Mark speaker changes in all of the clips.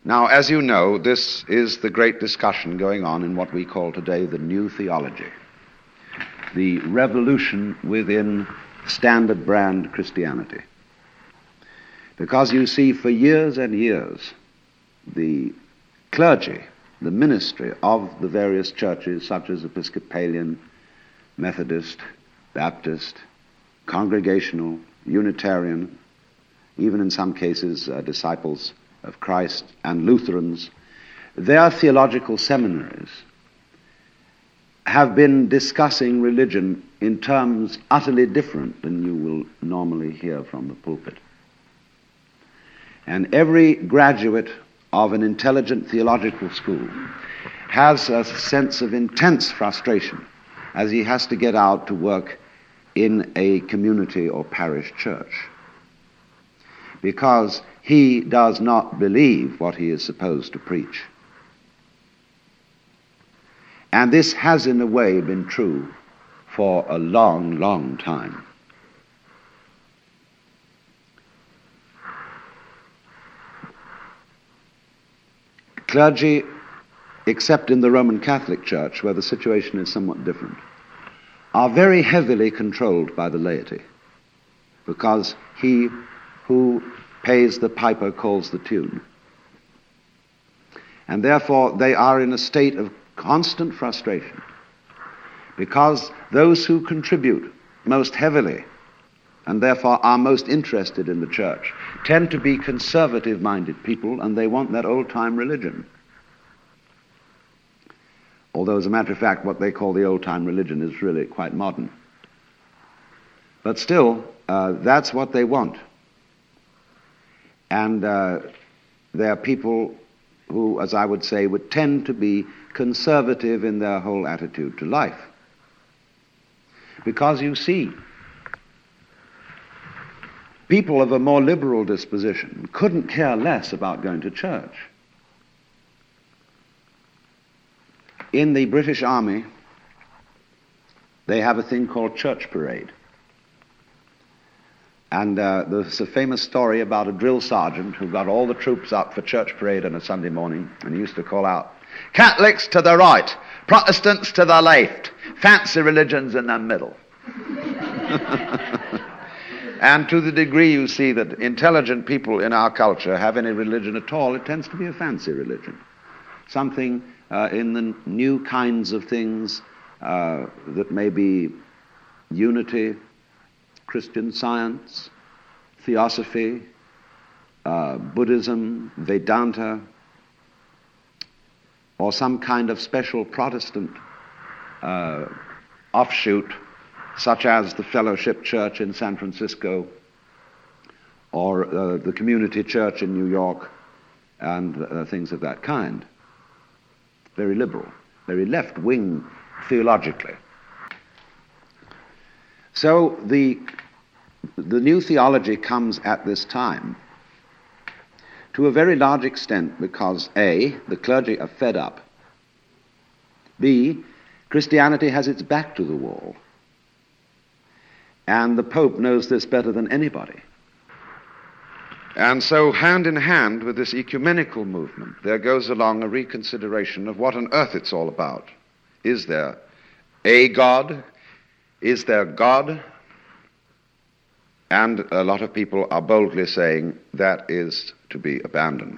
Speaker 1: Now, as you know, this is the great discussion going on in what we call today the New Theology, the revolution within standard brand Christianity. Because you see, for years and years, the clergy, the ministry of the various churches, such as Episcopalian, Methodist, Baptist, Congregational, Unitarian, even in some cases Disciples of Christ and Lutherans, their theological seminaries have been discussing religion in terms utterly different than you will normally hear from the pulpit. And every graduate of an intelligent theological school has a sense of intense frustration as he has to get out to work in a community or parish church, because he does not believe what he is supposed to preach. And this has in a way been true for a long, long time. Clergy, except in the Roman Catholic Church, where the situation is somewhat different, are very heavily controlled by the laity, because he who pays the piper calls the tune. And therefore they are in a state of constant frustration, because those who contribute most heavily and therefore are most interested in the church tend to be conservative-minded people, and they want that old-time religion. Although, as a matter of fact, what they call the old-time religion is really quite modern. But still, that's what they want. And they are people who, as I would say, would tend to be conservative in their whole attitude to life. Because you see, people of a more liberal disposition couldn't care less about going to church. In the British Army, they have a thing called church parade. And there's a famous story about a drill sergeant who got all the troops up for church parade on a Sunday morning, and he used to call out, "Catholics to the right, Protestants to the left, fancy religions in the middle." And to the degree you see that intelligent people in our culture have any religion at all, it tends to be a fancy religion. Something in the new kinds of things that may be unity, Christian Science, Theosophy, Buddhism, Vedanta, or some kind of special Protestant offshoot, such as the Fellowship Church in San Francisco, or the Community Church in New York, and things of that kind. Very liberal, very left-wing theologically. So the new theology comes at this time to a very large extent because A, the clergy are fed up, B, Christianity has its back to the wall, and the Pope knows this better than anybody. And so hand in hand with this ecumenical movement, there goes along a reconsideration of what on earth it's all about. Is there a God? Is there God? And a lot of people are boldly saying that is to be abandoned.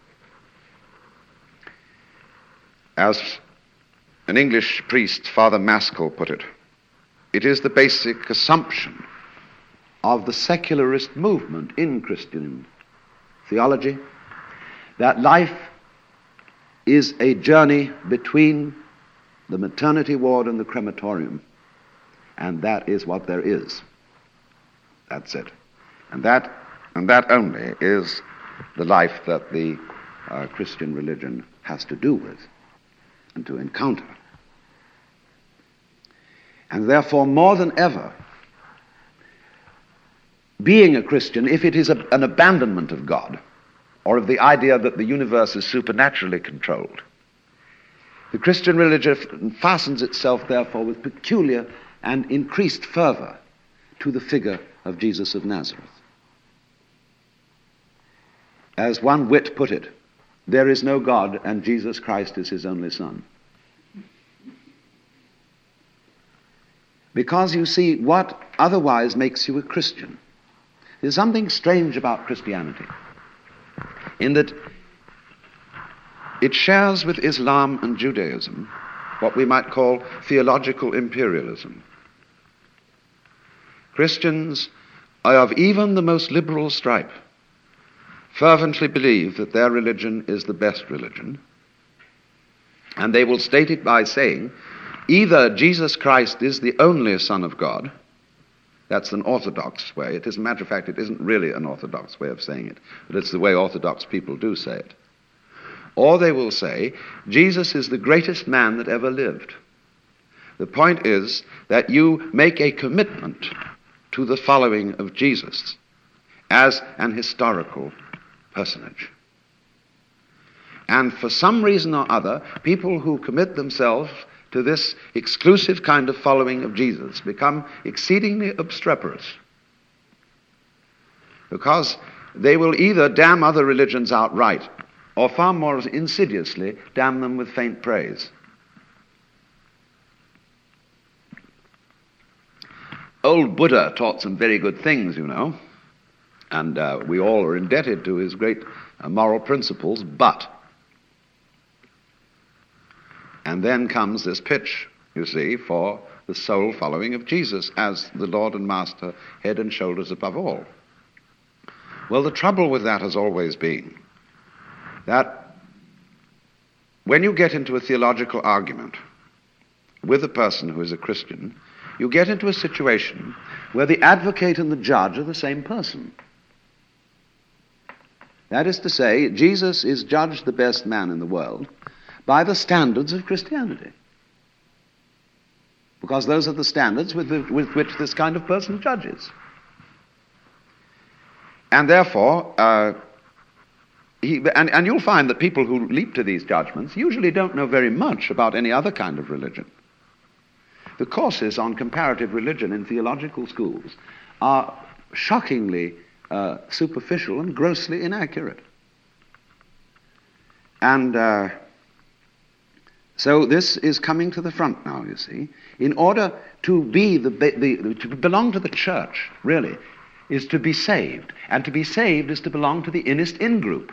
Speaker 1: As an English priest, Father Maskell, put it, it is the basic assumption of the secularist movement in Christian theology that life is a journey between the maternity ward and the crematorium, and that is what there is. That's it. And that only is the life that the Christian religion has to do with and to encounter. And therefore, more than ever, being a Christian, if it is an abandonment of God, or of the idea that the universe is supernaturally controlled, the Christian religion fastens itself, therefore, with peculiar and increased fervor to the figure of Jesus of Nazareth. As one wit put it, there is no God and Jesus Christ is his only Son. Because you see, what otherwise makes you a Christian? There's something strange about Christianity, in that it shares with Islam and Judaism what we might call theological imperialism. Christians are of even the most liberal stripe fervently believe that their religion is the best religion, and they will state it by saying, either Jesus Christ is the only Son of God. That's an orthodox way. It is, a matter of fact, it isn't really an orthodox way of saying it, but it's the way orthodox people do say it. Or they will say, Jesus is the greatest man that ever lived. The point is that you make a commitment to the following of Jesus as an historical personage. And for some reason or other, people who commit themselves to this exclusive kind of following of Jesus become exceedingly obstreperous, because they will either damn other religions outright or far more insidiously damn them with faint praise. Old Buddha taught some very good things, you know, and we all are indebted to his great moral principles, but... And then comes this pitch, you see, for the sole following of Jesus as the Lord and Master, head and shoulders above all. Well, the trouble with that has always been that when you get into a theological argument with a person who is a Christian, you get into a situation where the advocate and the judge are the same person. That is to say, Jesus is judged the best man in the world by the standards of Christianity, because those are the standards with which this kind of person judges. And therefore, and you'll find that people who leap to these judgments usually don't know very much about any other kind of religion. The courses on comparative religion in theological schools are shockingly superficial and grossly inaccurate. And so this is coming to the front now, you see. In order to be to belong to the church, really, is to be saved. And to be saved is to belong to the innest in-group.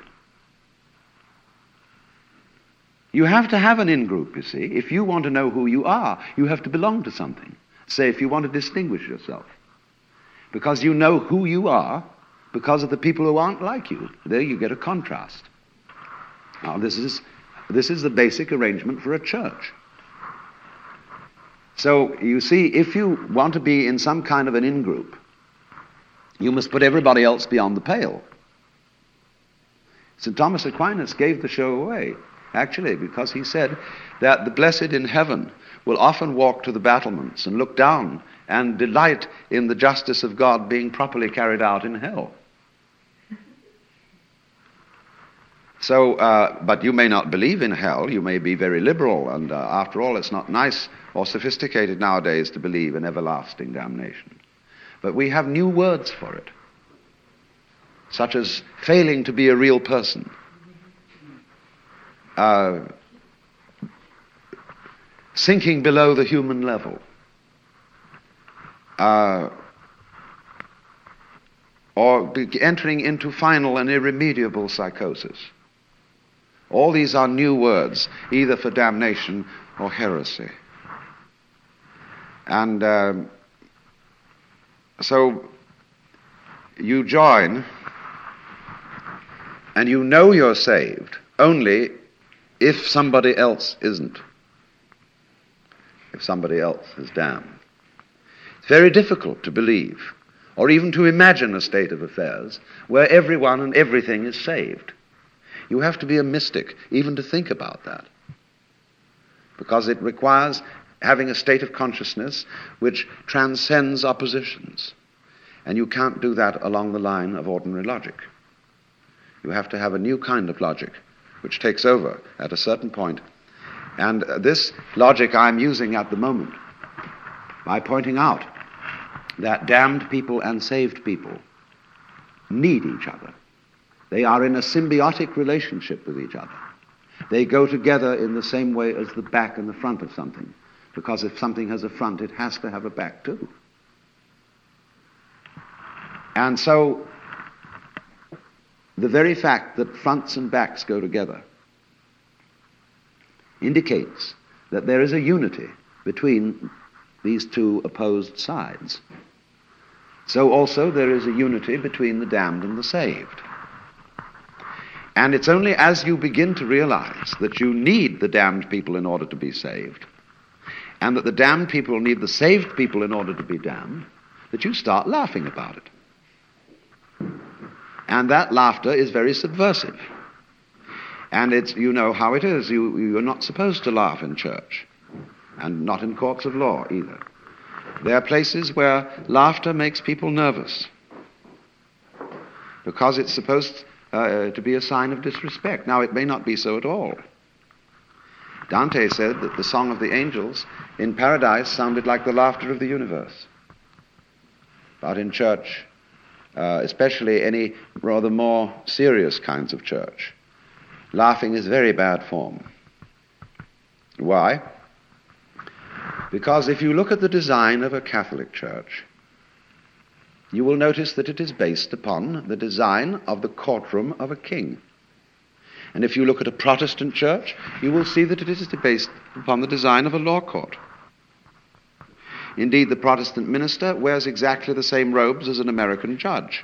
Speaker 1: You have to have an in-group, you see. If you want to know who you are, you have to belong to something. Say, if you want to distinguish yourself. Because you know who you are because of the people who aren't like you. There you get a contrast. Now, this is the basic arrangement for a church. So, you see, if you want to be in some kind of an in-group, you must put everybody else beyond the pale. St. Thomas Aquinas gave the show away, actually, because he said that the blessed in heaven will often walk to the battlements and look down and delight in the justice of God being properly carried out in hell. So, but you may not believe in hell, you may be very liberal, and after all, it's not nice or sophisticated nowadays to believe in everlasting damnation. But we have new words for it, such as failing to be a real person, sinking below the human level, or entering into final and irremediable psychosis. All these are new words, either for damnation or heresy. And so you join, and you know you're saved only if somebody else isn't, if somebody else is damned. It's very difficult to believe, or even to imagine a state of affairs where everyone and everything is saved. You have to be a mystic even to think about that, because it requires having a state of consciousness which transcends oppositions. And you can't do that along the line of ordinary logic. You have to have a new kind of logic which takes over at a certain point. And this logic I'm using at the moment by pointing out that damned people and saved people need each other. They are in a symbiotic relationship with each other. They go together in the same way as the back and the front of something, because if something has a front, it has to have a back too. And so, the very fact that fronts and backs go together indicates that there is a unity between these two opposed sides. So also there is a unity between the damned and the saved. And it's only as you begin to realize that you need the damned people in order to be saved, and that the damned people need the saved people in order to be damned, that you start laughing about it. And that laughter is very subversive. And it's, you know how it is. You're not supposed to laugh in church, and not in courts of law either. There are places where laughter makes people nervous, because it's supposed to be a sign of disrespect. Now, it may not be so at all. Dante said that the song of the angels in paradise sounded like the laughter of the universe. But in church, especially any rather more serious kinds of church, laughing is very bad form. Why? Because if you look at the design of a Catholic church, you will notice that it is based upon the design of the courtroom of a king. And if you look at a Protestant church, you will see that it is based upon the design of a law court. Indeed, the Protestant minister wears exactly the same robes as an American judge.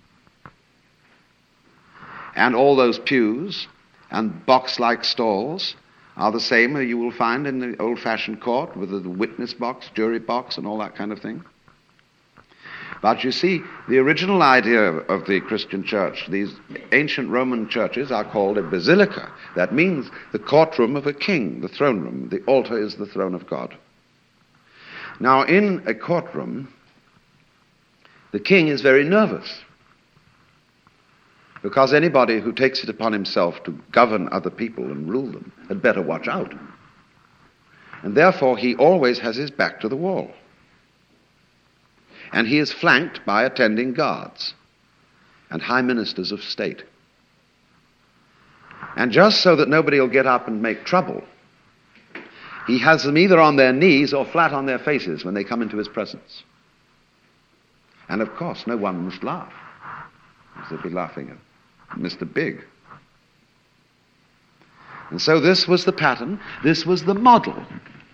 Speaker 1: And all those pews and box-like stalls are the same you will find in the old-fashioned court, with the witness box, jury box, and all that kind of thing. But you see, the original idea of the Christian church, these ancient Roman churches, are called a basilica. That means the courtroom of a king, the throne room. The altar is the throne of God. Now, in a courtroom, the king is very nervous, because anybody who takes it upon himself to govern other people and rule them had better watch out. And therefore, he always has his back to the wall. And he is flanked by attending guards and high ministers of state. And just so that nobody will get up and make trouble, he has them either on their knees or flat on their faces when they come into his presence. And of course, no one must laugh, as they'd be laughing at Mr. Big. And so this was the pattern, this was the model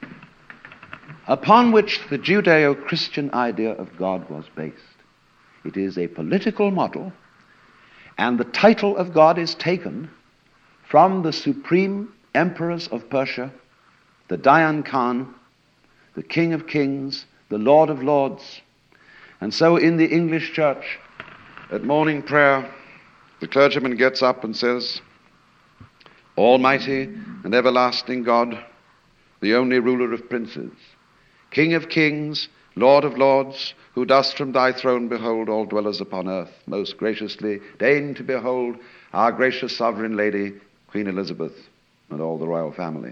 Speaker 1: upon which the Judeo-Christian idea of God was based. It is a political model, and the title of God is taken from the supreme emperors of Persia, the Dayan Khan, the King of Kings, the Lord of Lords. And so in the English church, at morning prayer, the clergyman gets up and says, "Almighty and everlasting God, the only ruler of princes, King of kings, Lord of lords, who dost from thy throne behold all dwellers upon earth, most graciously deign to behold our gracious sovereign lady, Queen Elizabeth, and all the royal family."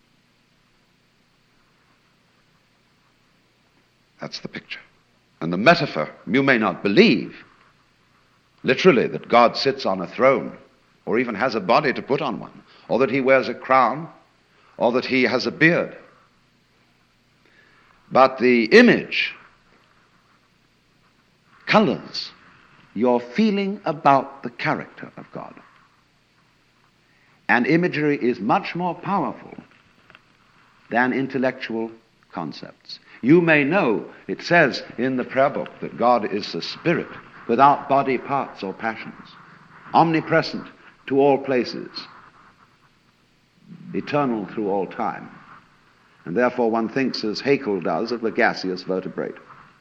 Speaker 1: That's the picture. And the metaphor, you may not believe, literally, that God sits on a throne, or even has a body to put on one, or that he wears a crown, or that he has a beard. But the image colors your feeling about the character of God. And imagery is much more powerful than intellectual concepts. You may know, it says in the prayer book, that God is a spirit without body parts or passions, omnipresent to all places, eternal through all time. And therefore one thinks, as Haeckel does, of a gaseous vertebrate.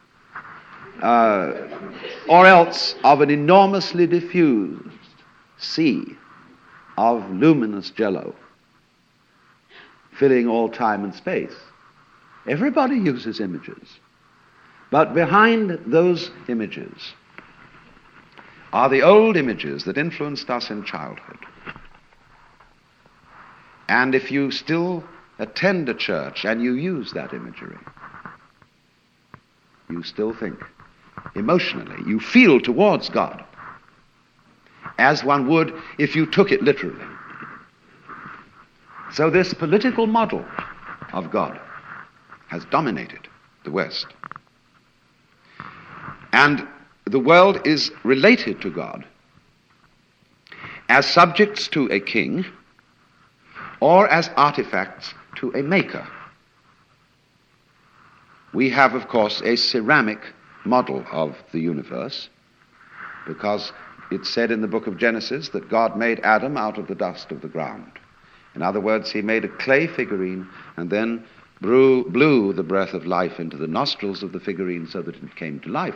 Speaker 1: Or else of an enormously diffused sea of luminous jello, filling all time and space. Everybody uses images. But behind those images are the old images that influenced us in childhood. And if you still attend a church and you use that imagery, you still think emotionally, you feel towards God as one would if you took it literally. So this political model of God has dominated the West. And the world is related to God as subjects to a king or as artifacts to a maker. We have, of course, a ceramic model of the universe, because it's said in the book of Genesis that God made Adam out of the dust of the ground. In other words, he made a clay figurine and then blew the breath of life into the nostrils of the figurine so that it came to life.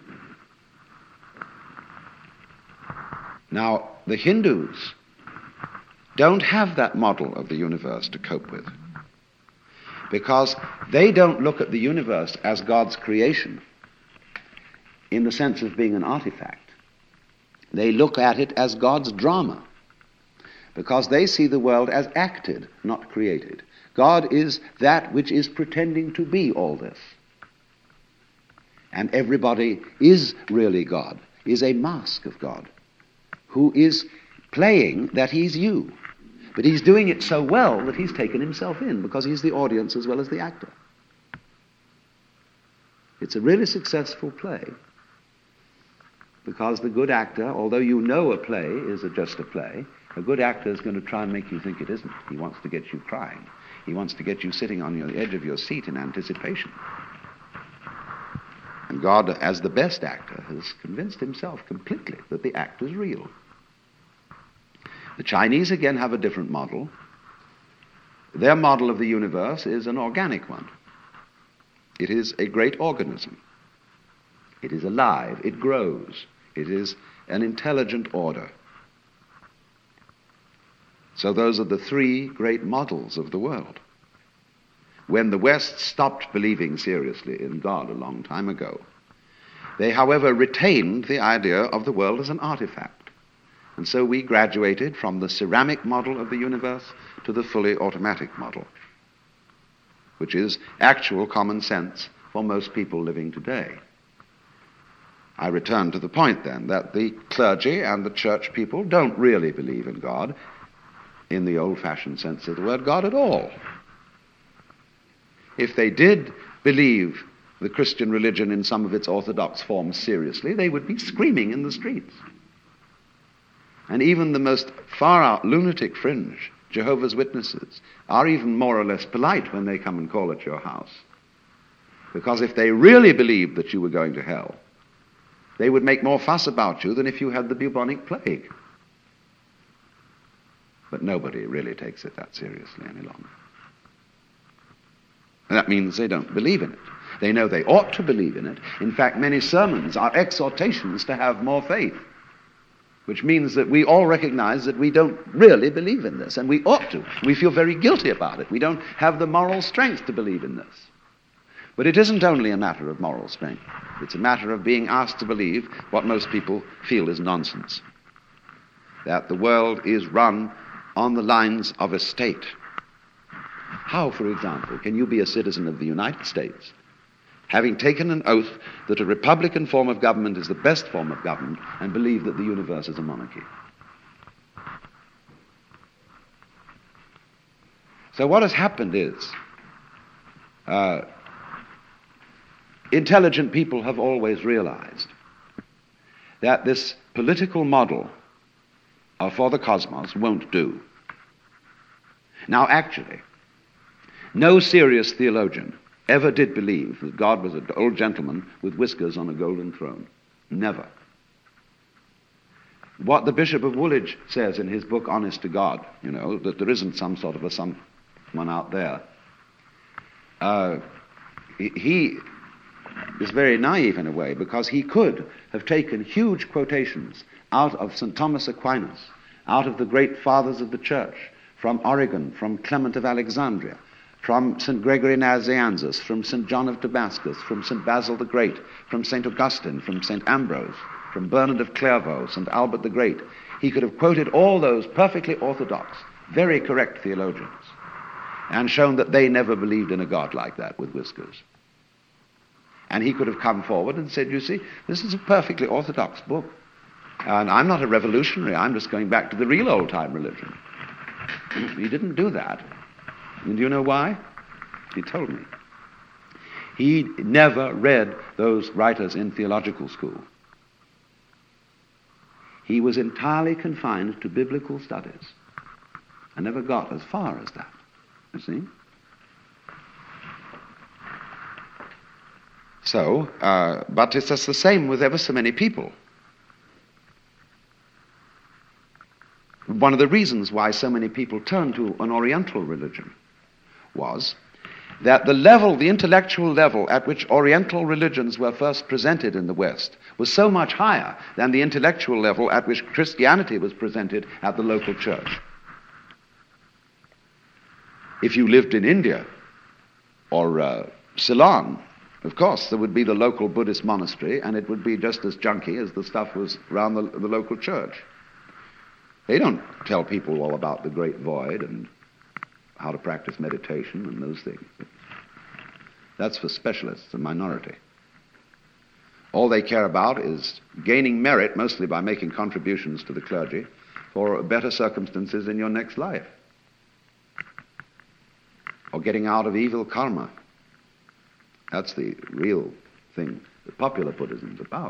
Speaker 1: Now, the Hindus don't have that model of the universe to cope with, because they don't look at the universe as God's creation in the sense of being an artifact. They look at it as God's drama, because they see the world as acted, not created. God is that which is pretending to be all this. And everybody is really God, is a mask of God, who is playing that he's you. But he's doing it so well that he's taken himself in, because he's the audience as well as the actor. It's a really successful play, because the good actor, although you know a play is just a play, a good actor is going to try and make you think it isn't. He wants to get you crying. He wants to get you sitting on the edge of your seat in anticipation. And God, as the best actor, has convinced himself completely that the act is real. The Chinese, again, have a different model. Their model of the universe is an organic one. It is a great organism. It is alive. It grows. It is an intelligent order. So those are the three great models of the world. When the West stopped believing seriously in God a long time ago, they, however, retained the idea of the world as an artifact. And so we graduated from the ceramic model of the universe to the fully automatic model, which is actual common sense for most people living today. I return to the point, then, that the clergy and the church people don't really believe in God in the old-fashioned sense of the word God at all. If they did believe the Christian religion in some of its orthodox forms seriously, they would be screaming in the streets. And even the most far-out lunatic fringe, Jehovah's Witnesses, are even more or less polite when they come and call at your house. Because if they really believed that you were going to hell, they would make more fuss about you than if you had the bubonic plague. But nobody really takes it that seriously any longer. And that means they don't believe in it. They know they ought to believe in it. In fact, many sermons are exhortations to have more faith, which means that we all recognize that we don't really believe in this, and we ought to. We feel very guilty about it. We don't have the moral strength to believe in this. But it isn't only a matter of moral strength. It's a matter of being asked to believe what most people feel is nonsense, that the world is run on the lines of a state. How, for example, can you be a citizen of the United States, having taken an oath that a republican form of government is the best form of government, and believe that the universe is a monarchy? So what has happened is, intelligent people have always realized that this political model for the cosmos won't do. Now, actually, no serious theologian ever did believe that God was an old gentleman with whiskers on a golden throne. Never. What the Bishop of Woolwich says in his book, Honest to God, that there isn't some sort of someone out there. He is very naive in a way, because he could have taken huge quotations out of St. Thomas Aquinas, out of the great fathers of the church, from Origen, from Clement of Alexandria, from St. Gregory Nazianzus, from St. John of Damascus, from St. Basil the Great, from St. Augustine, from St. Ambrose, from Bernard of Clairvaux, St. Albert the Great. He could have quoted all those perfectly orthodox, very correct theologians, and shown that they never believed in a God like that with whiskers. And he could have come forward and said, you see, this is a perfectly orthodox book. And I'm not a revolutionary. I'm just going back to the real old-time religion. He didn't do that. And do you know why? He told me. He never read those writers in theological school. He was entirely confined to biblical studies. I never got as far as that, you see. So, but it's just the same with ever so many people. One of the reasons why so many people turned to an Oriental religion was that the intellectual level at which Oriental religions were first presented in the West was so much higher than the intellectual level at which Christianity was presented at the local church. If you lived in India or Ceylon, of course, there would be the local Buddhist monastery, and it would be just as junky as the stuff was around the local church. They don't tell people all about the great void and how to practice meditation and those things. That's for specialists, a minority. All they care about is gaining merit, mostly by making contributions to the clergy, for better circumstances in your next life, or getting out of evil karma. That's the real thing that popular Buddhism is about.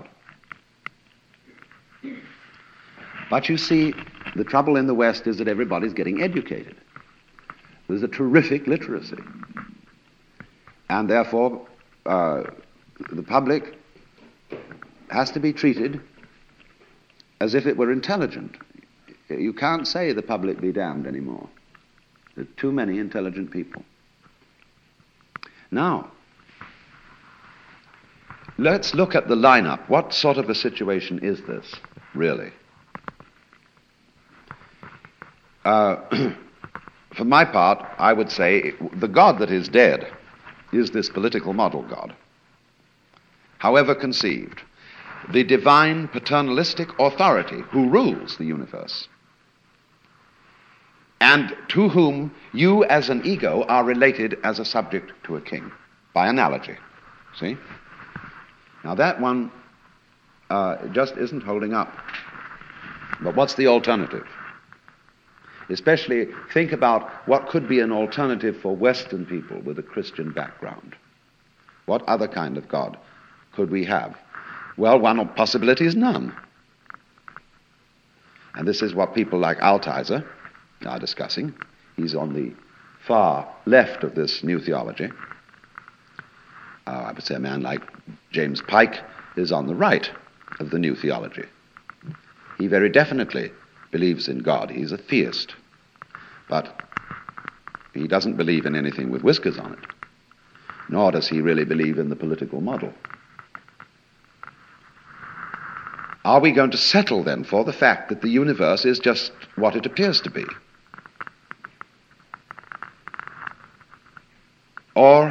Speaker 1: But you see, the trouble in the West is that everybody's getting educated. There's a terrific literacy. And therefore, the public has to be treated as if it were intelligent. You can't say the public be damned anymore. There are too many intelligent people. Now, let's look at the lineup. What sort of a situation is this, really? For my part, I would say the God that is dead is this political model God. However conceived, the divine paternalistic authority who rules the universe, and to whom you as an ego are related as a subject to a king, by analogy. See? Now that one just isn't holding up. But what's the alternative? Especially think about what could be an alternative for Western people with a Christian background. What other kind of God could we have? Well, one possibility is none. And this is what people like Altizer are discussing. He's on the far left of this new theology. I would say a man like James Pike is on the right of the new theology. He very definitely believes in God. He's a theist. But he doesn't believe in anything with whiskers on it. Nor does he really believe in the political model. Are we going to settle then for the fact that the universe is just what it appears to be? Or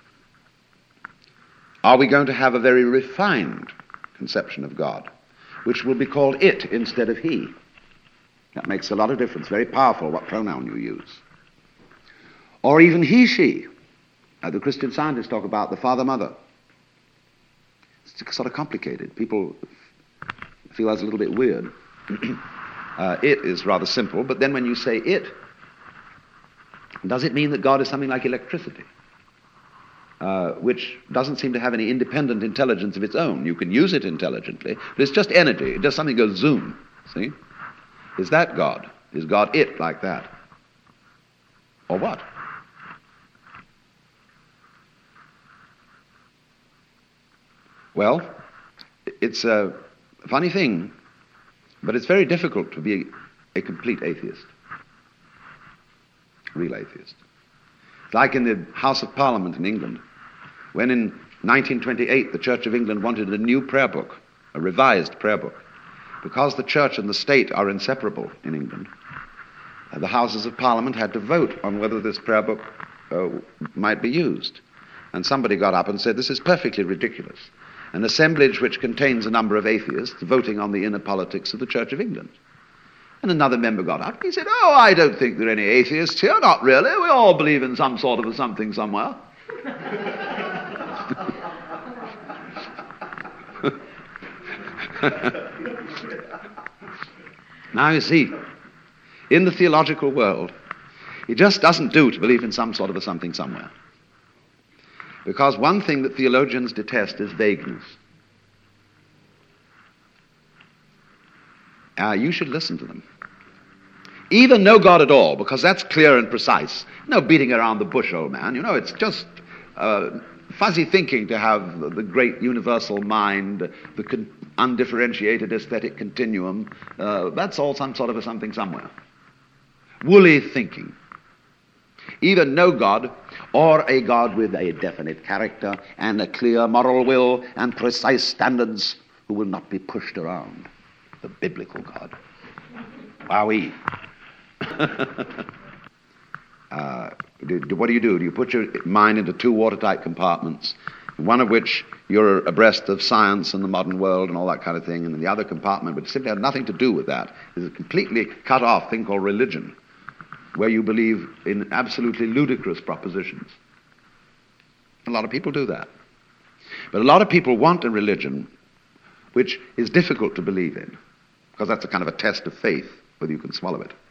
Speaker 1: are we going to have a very refined conception of God, which will be called it instead of he? That makes a lot of difference. Very powerful what pronoun you use. Or even he, she. The Christian scientists talk about the father, mother. It's sort of complicated. People feel that's a little bit weird. It is rather simple, but then when you say it, does it mean that God is something like electricity, which doesn't seem to have any independent intelligence of its own? You can use it intelligently, but it's just energy. It does something goes zoom, see? Is that God? Is God it like that? Or what? Well, it's a funny thing, but it's very difficult to be a complete atheist, real atheist. It's like in the House of Parliament in England, when in 1928 the Church of England wanted a new prayer book, a revised prayer book. Because the church and the state are inseparable in England, the Houses of Parliament had to vote on whether this prayer book might be used. And somebody got up and said, this is perfectly ridiculous. An assemblage which contains a number of atheists voting on the inner politics of the Church of England. And another member got up and he said, oh, I don't think there are any atheists here, not really. We all believe in some sort of a something somewhere. Now you see, in the theological world, it just doesn't do to believe in some sort of a something somewhere. Because one thing that theologians detest is vagueness. You should listen to them. Even no God at all, because that's clear and precise. No beating around the bush, old man. You know, it's just fuzzy thinking to have the great universal mind, the undifferentiated aesthetic continuum. That's all some sort of a something somewhere. Woolly thinking. Either no God or a God with a definite character and a clear moral will and precise standards who will not be pushed around. The biblical God. Wowee. What do? You put your mind into two watertight compartments, one of which you're abreast of science and the modern world and all that kind of thing, and in the other compartment, but simply had nothing to do with that, is a completely cut off thing called religion, where you believe in absolutely ludicrous propositions. A lot of people do that. But a lot of people want a religion which is difficult to believe in, because that's a kind of a test of faith, whether you can swallow it.